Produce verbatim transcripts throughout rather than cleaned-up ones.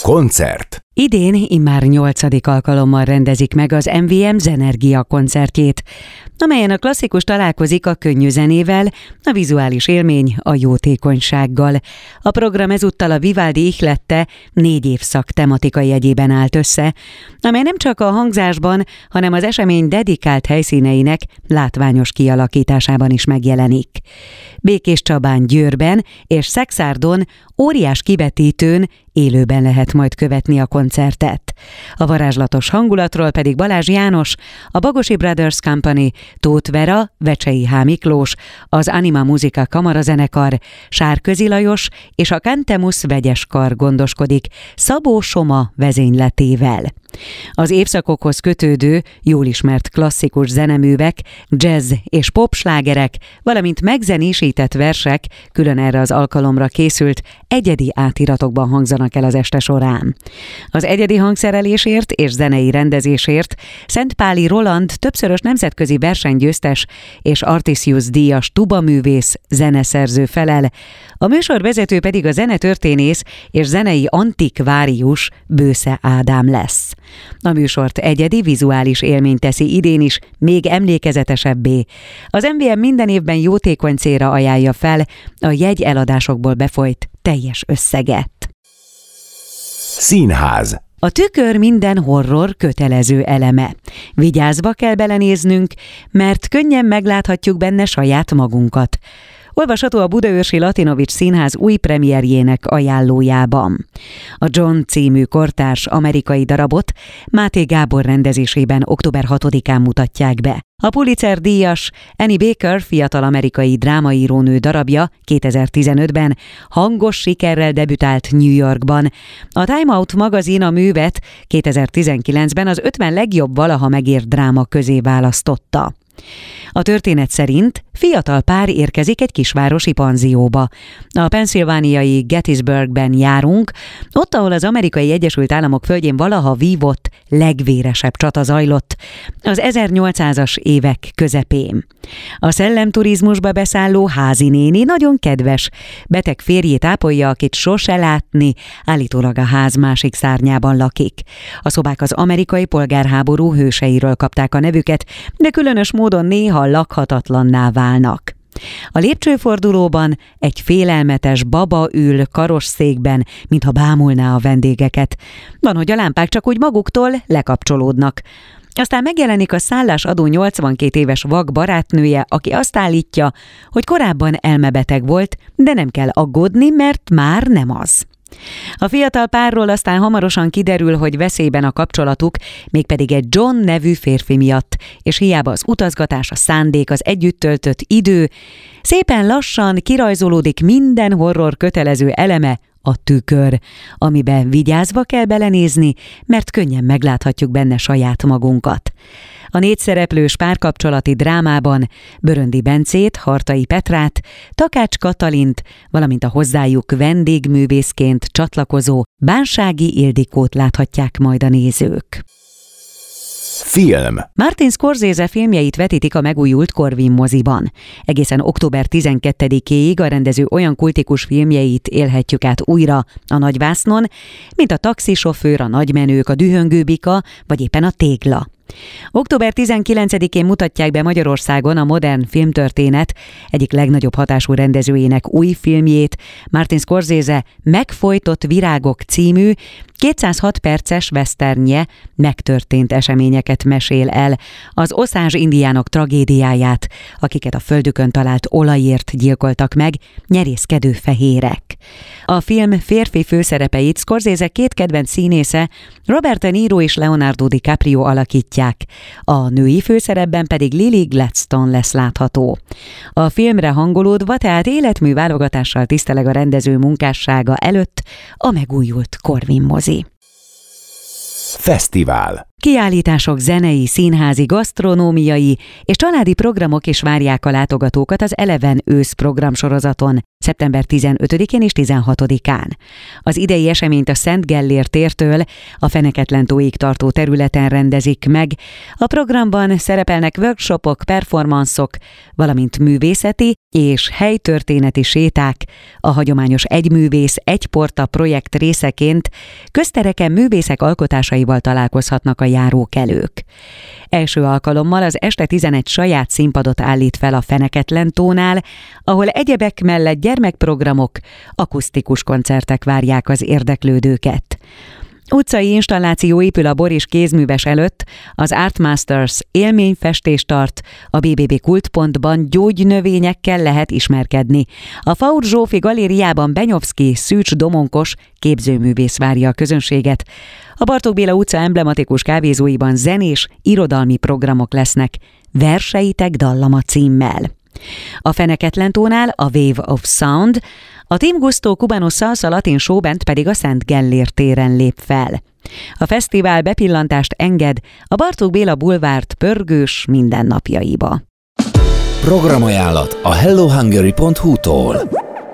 Koncert. Idén immár nyolcadik alkalommal rendezik meg az em vé em Zenergia koncertjét, amelyen a klasszikus találkozik a könnyű zenével, a vizuális élmény a jótékonysággal. A program ezúttal a Vivaldi ihlette négy évszak tematikai jegyében állt össze, amely nem csak a hangzásban, hanem az esemény dedikált helyszíneinek látványos kialakításában is megjelenik. Békéscsabán, Győrben és Szexárdon óriás kivetítőn élőben lehet majd követni a koncertet. A varázslatos hangulatról pedig Balázs János, a Bagosi Brothers Company, Tóth Vera, Vecsei H. Miklós, az Anima Musica kamarazenekar, Sárközi Lajos és a Cantemus vegyes kar gondoskodik Szabó Soma vezényletével. Az évszakokhoz kötődő, jól ismert klasszikus zeneművek, jazz és popslágerek, valamint megzenésített versek külön erre az alkalomra készült egyedi átiratokban hangzanak el az este során. Az egyedi hangszerelésért és zenei rendezésért Szentpáli Roland többszörös nemzetközi versenygyőztes és Artisius díjas tubaművész, zeneszerző felel, a műsorvezető pedig a zenetörténész és zenei antikvárius Bősze Ádám lesz. A műsort egyedi vizuális élmény teszi idén is még emlékezetesebbé. Az em vé em minden évben jótékony célra ajánlja fel a jegyeladásokból befolyt teljes összeget. Színház. A tükör minden horror kötelező eleme. Vigyázva kell belenéznünk, mert könnyen megláthatjuk benne saját magunkat. Olvasható a Budaörsi Latinovics Színház új premierjének ajánlójában. A John című kortárs amerikai darabot Máté Gábor rendezésében október hatodikán mutatják be. A Pulitzer-díjas Annie Baker fiatal amerikai drámaírónő darabja kétezer-tizenötben hangos sikerrel debütált New Yorkban. A Time Out magazin a művet kétezer-tizenkilencben az ötven legjobb valaha megírt dráma közé választotta. A történet szerint fiatal pár érkezik egy kisvárosi panzióba. A pennsylvániai Gettysburgben járunk, ott, ahol az Amerikai Egyesült Államok földjén valaha vívott legvéresebb csata zajlott, az ezernyolcszázas évek közepén. A szellemturizmusba beszálló házinéni nagyon kedves, beteg férjét ápolja, akit sose látni, állítólag a ház másik szárnyában lakik. A szobák az amerikai polgárháború hőseiről kapták a nevüket, de különös módon néha lakhatatlanná válnak. A lépcsőfordulóban egy félelmetes baba ül karosszékben, mintha bámulná a vendégeket. Van, hogy a lámpák csak úgy maguktól lekapcsolódnak. Aztán megjelenik a szállásadó nyolcvankét éves vak barátnője, aki azt állítja, hogy korábban elmebeteg volt, de nem kell aggódni, mert már nem az. A fiatal párról aztán hamarosan kiderül, hogy veszélyben a kapcsolatuk, mégpedig egy John nevű férfi miatt, és hiába az utazgatás, a szándék, az együtt töltött idő, szépen lassan kirajzolódik minden horror kötelező eleme, a tükör, amiben vigyázva kell belenézni, mert könnyen megláthatjuk benne saját magunkat. A négy szereplős párkapcsolati drámában Böröndi Bencét, Hartai Petrát, Takács Katalint, valamint a hozzájuk vendégművészként csatlakozó Bánsági Ildikót láthatják majd a nézők. Film. Martin Scorsese filmjeit vetítik a megújult Corvin moziban. Egészen október tizenkettedikéig a rendező olyan kultikus filmjeit élhetjük át újra a nagyvásznon, mint a Taxisofőr, a Nagymenők, a Dühöngő bika, vagy éppen a Tégla. október tizenkilencedikén mutatják be Magyarországon a modern filmtörténet egyik legnagyobb hatású rendezőjének új filmjét, Martin Scorsese Megfojtott virágok című kétszázhat perces westernje megtörtént eseményeket mesél el, az Osage indiánok tragédiáját, akiket a földükön talált olajért gyilkoltak meg nyerészkedő fehérek. A film férfi főszerepeit Scorsese két kedvenc színésze, Robert De Niro és Leonardo DiCaprio alakítják, a női főszerepben pedig Lily Gladstone lesz látható. A filmre hangolódva, tehát életmű válogatással tiszteleg a rendező munkássága előtt a megújult Corvin mozi. Fesztivál. Kiállítások, zenei, színházi, gasztronómiai és családi programok is várják a látogatókat az Eleven ősz programsorozaton, szeptember tizenötödikén és tizenhatodikán. Az idei eseményt a Szent Gellér tértől a Feneketlentóig tartó területen rendezik meg. A programban szerepelnek workshopok, performanszok, valamint művészeti és helytörténeti séták. A hagyományos Egyművész, Egyporta projekt részeként köztereken művészek alkotásaival találkozhatnak a járókelők. Első alkalommal az este tizenegy saját színpadot állít fel a Feneketlentónál, ahol egyebek mellett gyermekprogramok, akusztikus koncertek várják az érdeklődőket. Utcai installáció épül a Boris kézműves előtt, az Art Masters élményfestés tart, a bé bé bé Kultpontban gyógynövényekkel lehet ismerkedni. A Faur Zsófi galériában Benyovszky Szűcs Domonkos képzőművész várja a közönséget. A Bartók Béla utca emblematikus kávézóiban zenés, irodalmi programok lesznek, Verseitek dallama címmel. A Feneketlentónál a Wave of Sound, a Team Gusto Cubano Salsa Latin Showband pedig a Szent Gellér téren lép fel. A fesztivál bepillantást enged a Bartók Béla bulvárt pörgős mindennapjaiba. Programajánlat a hello hungary pont hu-tól.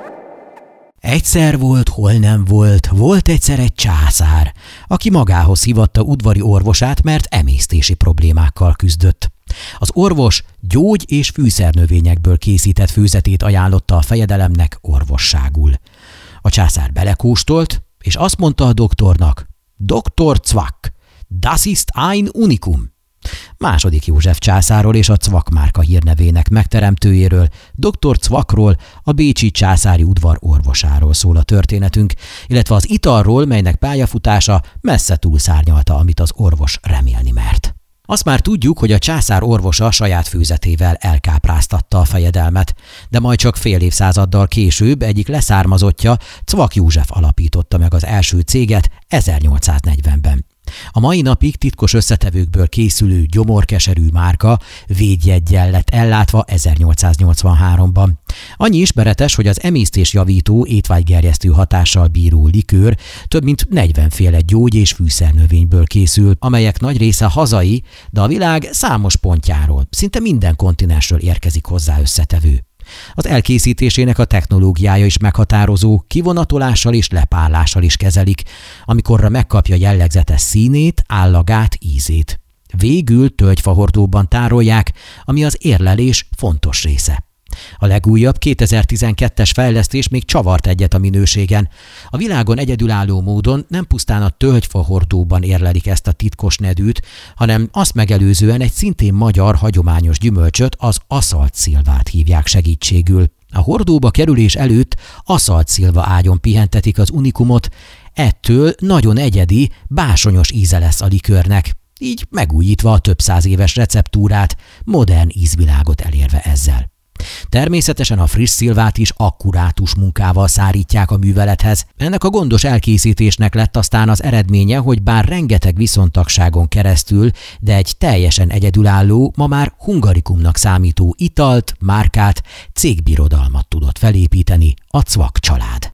Egyszer volt, hol nem volt, volt egyszer egy császár, aki magához hívatta udvari orvosát, mert emésztési problémákkal küzdött. Az orvos gyógy- és fűszernövényekből készített főzetét ajánlotta a fejedelemnek orvosságul. A császár belekóstolt, és azt mondta a doktornak: Doktor Zwack, das ist ein Unikum. Második József császárról és a Zwack márka hírnevének megteremtőjéről, doktor Zwackról, a bécsi császári udvar orvosáról szól a történetünk, illetve az italról, melynek pályafutása messze túlszárnyalta, amit az orvos remélni mert. Azt már tudjuk, hogy a császár orvosa saját főzetével elkápráztatta a fejedelmet, de majd csak fél évszázaddal később egyik leszármazottja, Zwack József alapította meg az első céget ezernyolcszáznegyvenben. A mai napig titkos összetevőkből készülő gyomorkeserű márka védjeggyel lett ellátva ezernyolcszáznyolcvanháromban. Annyi ismeretes, hogy az emésztésjavító, étvágygerjesztő hatással bíró likőr több mint negyvenféle gyógy- és fűszernövényből készül, amelyek nagy része hazai, de a világ számos pontjáról, szinte minden kontinensről érkezik hozzá összetevő. Az elkészítésének a technológiája is meghatározó, kivonatolással és lepárlással is kezelik, amikorra megkapja jellegzetes színét, állagát, ízét. Végül tölgyfahordóban tárolják, ami az érlelés fontos része. A legújabb kétezer-tizenkettes fejlesztés még csavart egyet a minőségen. A világon egyedülálló módon nem pusztán a tölgyfahordóban érlelik ezt a titkos nedűt, hanem azt megelőzően egy szintén magyar hagyományos gyümölcsöt, az aszaltszilvát hívják segítségül. A hordóba kerülés előtt aszaltszilva ágyon pihentetik az unikumot, ettől nagyon egyedi, básonyos íze lesz a likőrnek, így megújítva a több száz éves receptúrát, modern ízvilágot elérve ezzel. Természetesen a friss szilvát is akkurátus munkával szárítják a művelethez. Ennek a gondos elkészítésnek lett aztán az eredménye, hogy bár rengeteg viszontagságon keresztül, de egy teljesen egyedülálló, ma már hungarikumnak számító italt, márkát, cégbirodalmat tudott felépíteni a Zwack család.